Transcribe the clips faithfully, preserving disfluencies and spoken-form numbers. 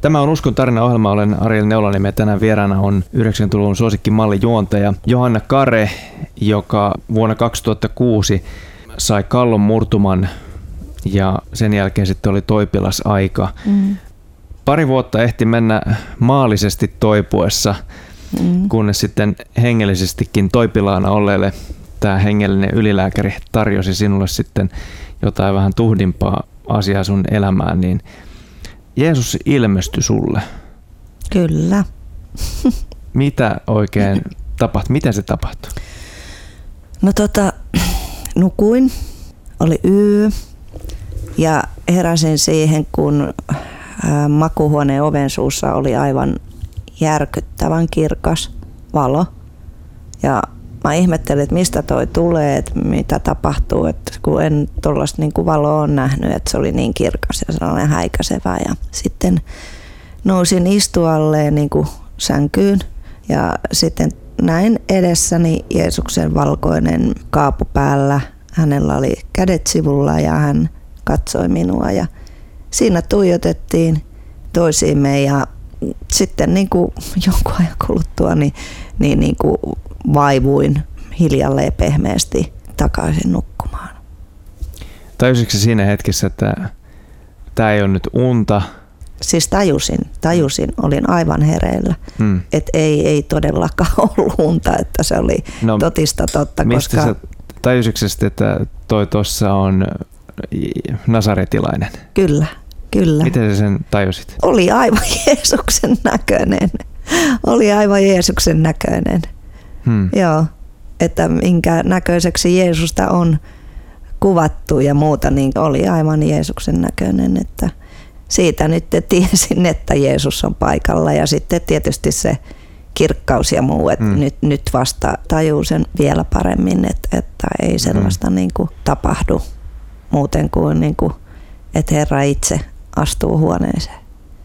Tämä on Uskon tarina-ohjelma. Olen Ariel Neulanen ja tänään vieraana on yhdeksänkymmentäluvun suosikki mallijuontaja Johanna Kare, joka vuonna kaksituhattakuusi sai kallon murtuman ja sen jälkeen sitten oli toipilasaika. Mm. Pari vuotta ehti mennä maallisesti toipuessa, mm. kunnes sitten hengellisestikin toipilaana olleelle tämä hengellinen ylilääkäri tarjosi sinulle sitten jotain vähän tuhdimpaa asiaa sun elämään, niin Jeesus ilmestyi sulle. Kyllä. Mitä oikein tapahtui? Miten se tapahtui? No tota, nukuin, oli yö ja heräsin siihen, kun makuuhuoneen oven suussa oli aivan järkyttävän kirkas valo. Ja mä ihmettelin, että mistä toi tulee, että mitä tapahtuu, että kun en tuollaista niin kuin valoa ole nähnyt, että se oli niin kirkas ja sellainen häikäisevä. Ja sitten nousin istualleen niin kuin sänkyyn ja sitten näin edessäni Jeesuksen valkoinen kaapu päällä. Hänellä oli kädet sivulla ja hän katsoi minua ja siinä tuijotettiin toisiimme ja sitten niin kuin jonkun ajan kuluttua niin, niin, niin kuin vaivuin hiljalleen pehmeästi takaisin nukkumaan. Tajusitko siinä hetkessä, että tämä ei ole nyt unta? Siis tajusin, tajusin, olin aivan hereillä, hmm. että ei, ei todellakaan ollut unta, että se oli no, totista totta. Mistä koska... sä tajusitko, että toi tuossa on nasaretilainen? Kyllä, kyllä. Miten sä sen tajusit? Oli aivan Jeesuksen näköinen, oli aivan Jeesuksen näköinen. Hmm. Joo, että minkä näköiseksi Jeesusta on kuvattu ja muuta, niin oli aivan Jeesuksen näköinen, että siitä nyt tiesin, että Jeesus on paikalla ja sitten tietysti se kirkkaus ja muu, että hmm. nyt, nyt vasta tajuu sen vielä paremmin, että, että ei sellaista hmm. niin kuin tapahdu muuten kuin, niin kuin, että Herra itse astuu huoneeseen.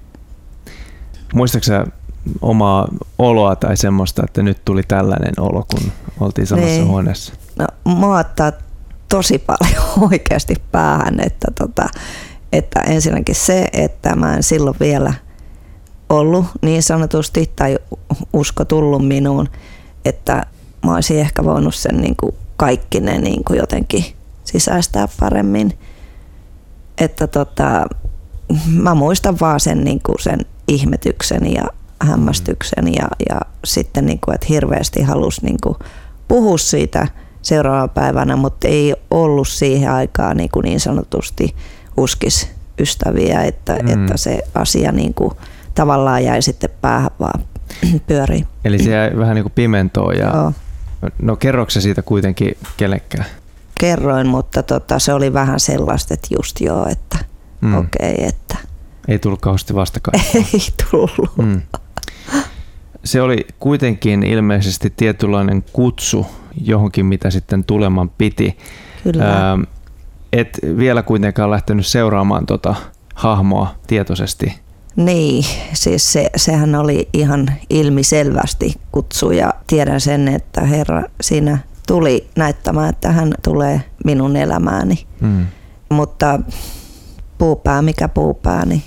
Muistatko sä omaa oloa tai semmoista, että nyt tuli tällainen olo, kun oltiin samassa niin. huoneessa? No, mua ottaa tosi paljon oikeasti päähän, että, tota, että ensinnäkin se, että mä en silloin vielä ollut niin sanotusti tai usko tullut minuun, että mä olisin ehkä voinut sen niin kuin kaikki ne niin kuin jotenkin sisäistää paremmin. Että tota, mä muistan vaan sen, niin kuin sen ihmetyksen ja hämmästyksen ja, ja sitten niin kuin, että hirveästi halusi niin kuin puhua siitä seuraavana päivänä, mutta ei ollut siihen aikaan niin, kuin niin sanotusti uskisystäviä, että, mm. että se asia niin kuin tavallaan jäi sitten päähän vaan pyöriin. Eli se jäi vähän niin kuin pimentoon. Ja Joo. No kerroiko se siitä kuitenkin kellekään? Kerroin, mutta tota, se oli vähän sellaista, että just joo, että mm. okei, okay, että ei tullut kauheasti vastakaikua. Ei tullut. Mm. Se oli kuitenkin ilmeisesti tietynlainen kutsu johonkin, mitä sitten tuleman piti. Kyllä. Ää, et vielä kuitenkaan lähtenyt seuraamaan tota hahmoa tietoisesti. Niin, siis se, sehän oli ihan ilmiselvästi kutsu ja tiedän sen, että Herra siinä tuli näyttämään, että hän tulee minun elämääni. Mm. Mutta puupää mikä puupää, niin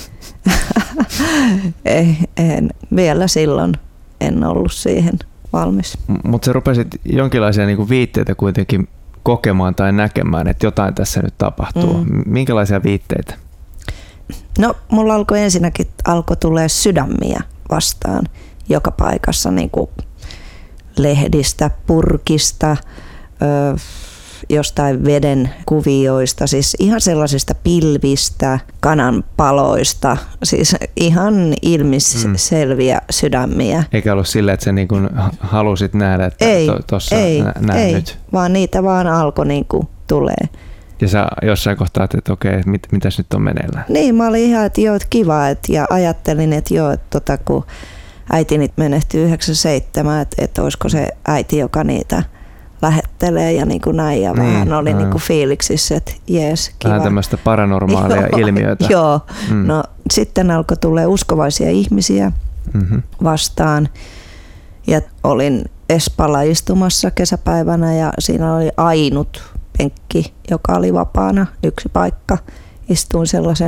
ei, en, vielä silloin en ollut siihen valmis. Mutta sä rupesit jonkinlaisia niinku viitteitä kuitenkin kokemaan tai näkemään, että jotain tässä nyt tapahtuu. Mm. Minkälaisia viitteitä? No mulla alkoi ensinnäkin alkoi tulee sydämiä vastaan joka paikassa, niin kuin lehdistä, purkista, öö, jostain veden kuvioista, siis ihan sellaisista pilvistä, kananpaloista, siis ihan ilmiselviä mm. sydämiä. Eikä ollut sillä, että sä niin kuin halusit nähdä, että tuossa nä- näen ei, nyt. Vaan niitä vaan alkoi niin kuin tulee. Ja sä jossain kohtaa ajattelit, että okei, mit, mitäs nyt on meneillään? Niin, mä olin ihan, että joo, että kiva, että, ja ajattelin, että joo, että tota, kun äitini menehtyi yhdeksänkymmentäseitsemän, että, että olisiko se äiti, joka niitä lähettelee ja niin kuin näin, ja niin, vähän oli niin kuin fiiliksissä, että jees, kiva. Vähän tämmöistä paranormaalia joo, ilmiöitä. Joo, mm. no sitten alkoi tulla uskovaisia ihmisiä mm-hmm. vastaan, ja olin Espalla istumassa kesäpäivänä, ja siinä oli ainut penkki, joka oli vapaana, yksi paikka. Istuin sellaisen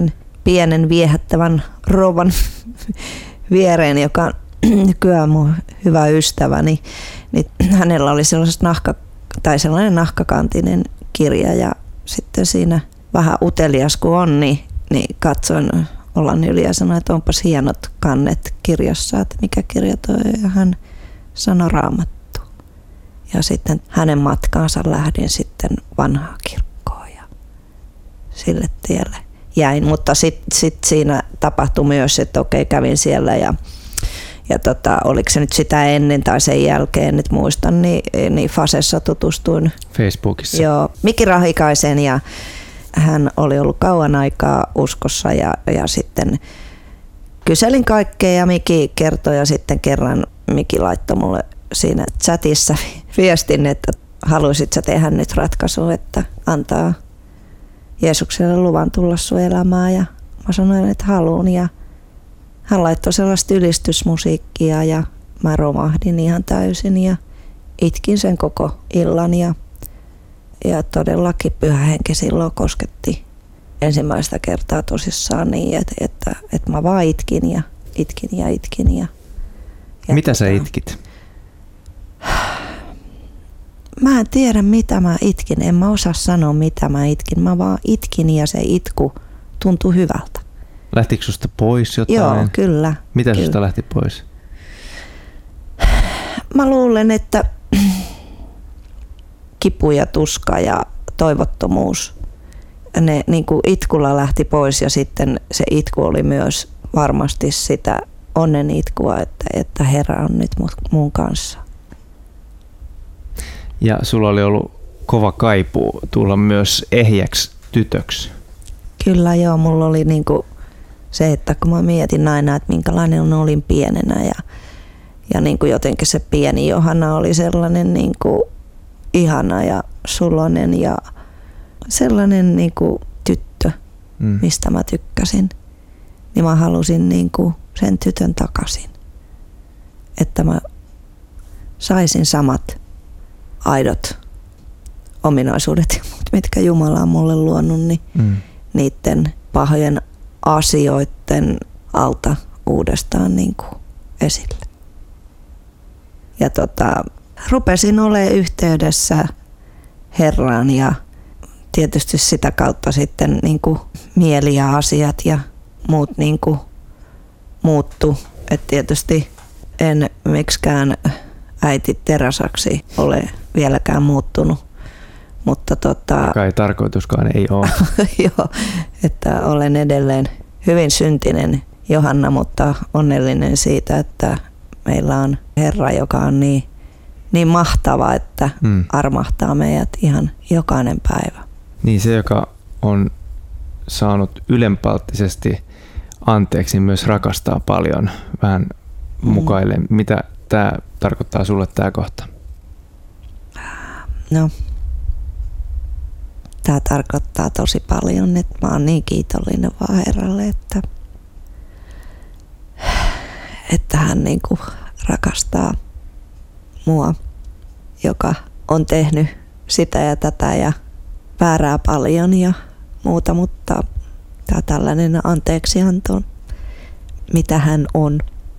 pienen viehättävän rouvan viereen, joka on nykyään mun hyvä ystäväni, niin hänellä oli sellaiset nahka, tai sellainen nahkakantinen kirja ja sitten siinä vähän utelias kuin on, niin, niin katsoin Ollan yli ja sanoin, että onpas hienot kannet kirjassa, että mikä kirja toi, ja hän sanoi Raamattu. Ja sitten hänen matkaansa lähdin sitten vanhaa kirkkoa ja sille tielle jäin, mutta sitten sit siinä tapahtui myös, että okei, kävin siellä ja Ja tota, oliko se nyt sitä ennen tai sen jälkeen, nyt muistan, niin, niin Fasessa tutustuin. Facebookissa. Joo, Miki Rahikaisen ja hän oli ollut kauan aikaa uskossa ja, ja sitten kyselin kaikkea ja Miki kertoi ja sitten kerran Miki laittoi mulle siinä chatissa viestin, että haluaisit sä tehdä nyt ratkaisu, että antaa Jeesukselle luvan tulla sun elämään ja mä sanoin, että haluun ja hän laittoi sellaista ylistysmusiikkia ja mä romahdin ihan täysin ja itkin sen koko illan ja, ja todellakin Pyhä Henki silloin kosketti ensimmäistä kertaa tosissaan niin, että, että, että mä vaan itkin ja itkin ja itkin. Ja, ja mitä tota, sä itkit? Mä en tiedä mitä mä itkin, en mä osaa sanoa mitä mä itkin, mä vaan itkin ja se itku tuntui hyvältä. Lähtikö susta pois jotain? Joo, kyllä. Mitä kyllä. susta lähti pois? Mä luulen, että kipu ja tuska ja toivottomuus, ne niin kuin itkulla lähti pois ja sitten se itku oli myös varmasti sitä onnen itkua, että, että Herra on nyt mun kanssa. Ja sulla oli ollut kova kaipuu tulla myös ehjäksi tytöksi. Kyllä joo, mulla oli niin kuin se, että kun mä mietin aina, että minkälainen olin pienenä ja, ja niin kuin jotenkin se pieni Johanna oli sellainen niin kuin ihana ja suloinen ja sellainen niin kuin tyttö, mm. mistä mä tykkäsin, niin mä halusin niin kuin sen tytön takaisin. Että mä saisin samat aidot ominaisuudet, mitkä Jumala on mulle luonut, niin mm. niiden pahojen asioiden alta uudestaan niin kuin esille. Ja tota, rupesin olemaan yhteydessä Herraan ja tietysti sitä kautta sitten niin kuin mieli ja asiat ja muut niin kuin muuttu. Et tietysti en miksikään äiti Terasaksi ole vieläkään muuttunut. Mutta tota, kai tarkoituskaan ei ole. Joo, että olen edelleen hyvin syntinen Johanna, mutta onnellinen siitä, että meillä on Herra, joka on niin, niin mahtava, että mm. armahtaa meidät ihan jokainen päivä. Niin se, joka on saanut ylenpalttisesti anteeksi, myös rakastaa paljon. Vähän mm. mukaille. Mitä tämä tarkoittaa sulle tämä kohta? No. Tämä tarkoittaa tosi paljon, että mä oon niin kiitollinen vaan Herralle, että, että hän niin kuin rakastaa mua, joka on tehnyt sitä ja tätä ja väärää paljon ja muuta, mutta tämä tällainen anteeksianto, mitä hän on.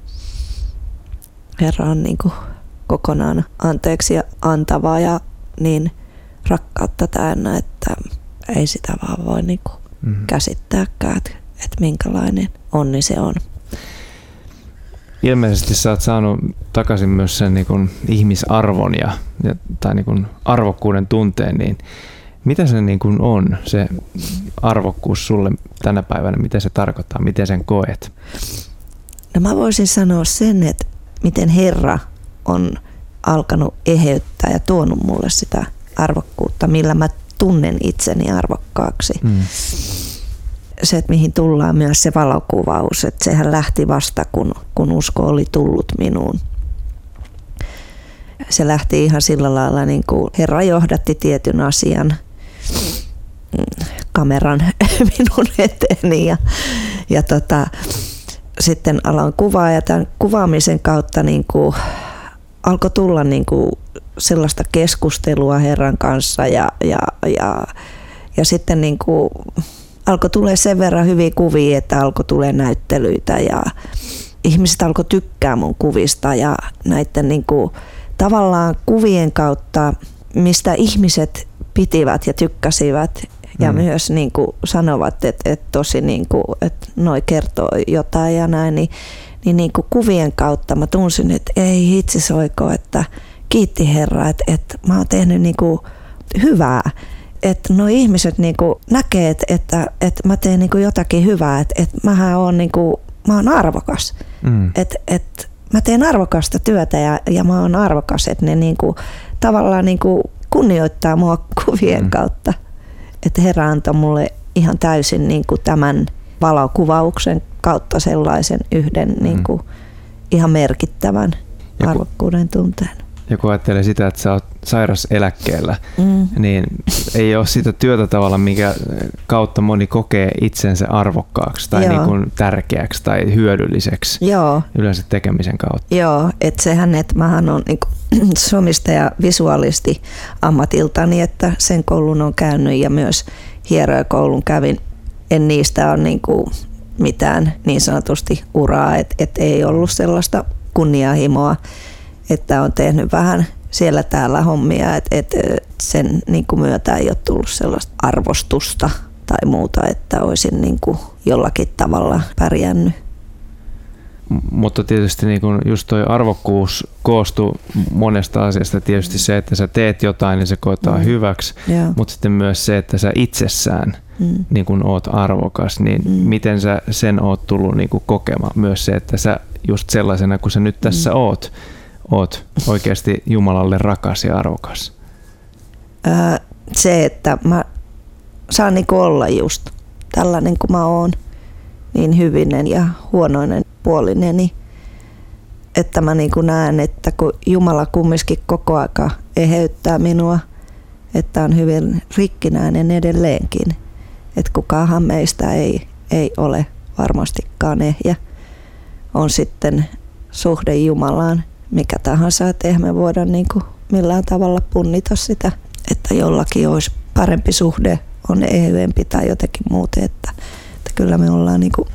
Herra on niin kuin kokonaan anteeksi antava ja niin rakkautta täynnä, että ei sitä vaan voi niinku mm-hmm. käsittääkään, että et minkälainen onni se on. Ilmeisesti sä oot saanut takaisin myös sen niin kuin ihmisarvon ja, ja, tai niin kuin arvokkuuden tunteen, niin mitä se niin kuin on, se arvokkuus sulle tänä päivänä, mitä se tarkoittaa, miten sen koet? No mä voisin sanoa sen, että miten Herra on alkanut eheyttää ja tuonut mulle sitä arvokkuutta, millä mä tunnen itseni arvokkaaksi. Mm. Se, että mihin tullaan myös se valokuvaus, että sehän lähti vasta, kun, kun usko oli tullut minuun. Se lähti ihan sillä lailla, niin kuin Herra johdatti tietyn asian kameran minun eteeni ja, ja tota, sitten aloin kuvaa ja tämän kuvaamisen kautta niin kuin alkoi tulla niin kuin sellaista keskustelua Herran kanssa ja, ja, ja, ja sitten niin kuin alkoi tulee sen verran hyviä kuvia, että alkoi tulee näyttelyitä ja ihmiset alkoi tykkää mun kuvista ja näiden niin kuin, tavallaan kuvien kautta, mistä ihmiset pitivät ja tykkäsivät ja mm. myös niin kuin, sanovat, että, että tosi niin kuin, että noi kertoo jotain ja näin, niin, niin, niin kuin kuvien kautta mä tunsin, että ei hitsi soiko, että kiitti Herra, että, että mä oon tehnyt niin kuin, hyvää. Että nuo ihmiset niinku näkee, että, että, että mä teen niinku jotakin hyvää, että, että mähän on niinku, mä oon arvokas. Mm. Että, että mä teen arvokasta työtä ja, ja mä oon arvokas, että ne niinku, tavallaan niinku kunnioittaa mua kuvien mm. kautta. Että Herra antoi mulle ihan täysin niinku tämän valokuvauksen kautta sellaisen yhden mm. niinku, ihan merkittävän ja arvokkuuden tunteen. Ja kun ajattelee sitä, että sä oot sairaseläkkeellä, mm. niin ei ole sitä työtä tavalla, minkä kautta moni kokee itsensä arvokkaaksi tai niin kuin tärkeäksi tai hyödylliseksi. Joo. Yleensä tekemisen kautta. Joo, että sehän, että mähän on niin kuin somistaja visuaalisti ammatiltani, että sen koulun on käynyt ja myös hierojakoulun kävin. En niistä ole niin kuin mitään niin sanotusti uraa, että et ei ollut sellaista kunnianhimoa, että on tehnyt vähän siellä täällä hommia, että et sen niin kuin myötä ei ole tullut sellaista arvostusta tai muuta, että olisin niin kuin jollakin tavalla pärjännyt. Mutta tietysti niin kuin just toi arvokkuus koostuu monesta asiasta. Tietysti se, että sä teet jotain, niin se koetaan mm. hyväksi, yeah. mutta sitten myös se, että sä itsessään mm. niin kuin oot arvokas, niin mm. miten sä sen oot tullut niin kuin kokemaan. Myös se, että sä just sellaisena kuin sä nyt tässä mm. oot, oot oikeasti Jumalalle rakas ja arvokas. Öö, se, että mä saan niin kuin olla just tällainen kuin mä oon, niin hyvinen ja huonoinen puolineni, että mä niin kuin näen, että kun Jumala kumminkin koko aika eheyttää minua, että on hyvin rikkinäinen edelleenkin, että kukaanhan meistä ei, ei ole varmastikaan ehjä. On sitten suhde Jumalaan, mikä tahansa, että eihän me voida niin kuin millään tavalla punnita sitä, että jollakin olisi parempi suhde, on ehyempi tai jotenkin muuten, että, että kyllä me ollaan niin kuin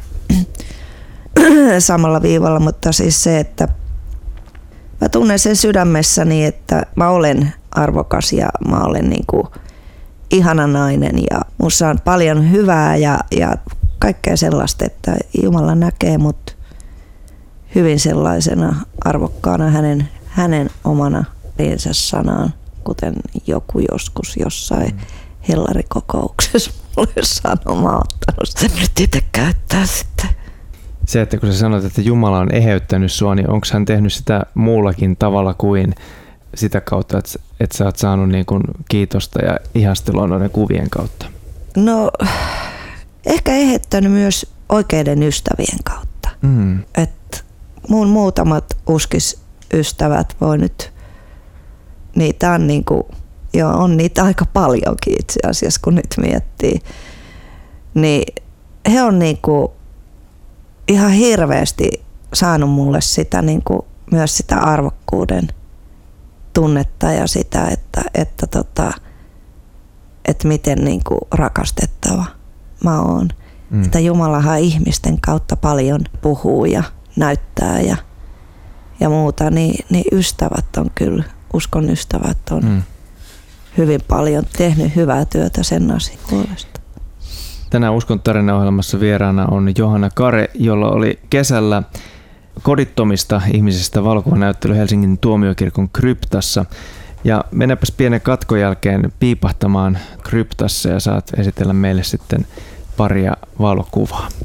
samalla viivalla, mutta siis se, että mä tunnen sen sydämessäni, että mä olen arvokas ja mä olen niin kuin ihana nainen ja musta on paljon hyvää ja, ja kaikkea sellaista, että Jumala näkee mut hyvin sellaisena arvokkaana hänen, hänen omana riensä sanaan, kuten joku joskus jossain mm. hellarikokouksessa mulle sanoi, mä oon ottanut sen nyt itse käyttää sitten. Se, että kun sä sanot, että Jumala on eheyttänyt sua, niin onko hän tehnyt sitä muullakin tavalla kuin sitä kautta, että, että sä oot saanut niin kuin kiitosta ja ihastelua noiden kuvien kautta? No, ehkä eheyttänyt myös oikeiden ystävien kautta. Mm. Että mun muutamat uskisystävät voi nyt, niitä on niin kuin, joo, on niitä aika paljonkin itse asiassa, kun nyt miettii, niin he on niin kuin ihan hirveästi saanut mulle sitä, niin kuin, myös sitä arvokkuuden tunnetta ja sitä, että, että, tota, että miten niin kuin rakastettava mä oon. Mm. Että Jumalahan ihmisten kautta paljon puhuu ja näyttää ja, ja muuta, niin, niin ystävät on kyllä, uskon ystävät on mm. hyvin paljon tehnyt hyvää työtä sen asian puolesta. Tänään Uskon tarina-ohjelmassa vieraana on Johanna Kare, jolla oli kesällä kodittomista ihmisistä valokuvanäyttely Helsingin tuomiokirkon kryptassa. Ja mennäpäs pienen katkon jälkeen piipahtamaan kryptassa ja saat esitellä meille sitten paria valokuvaa.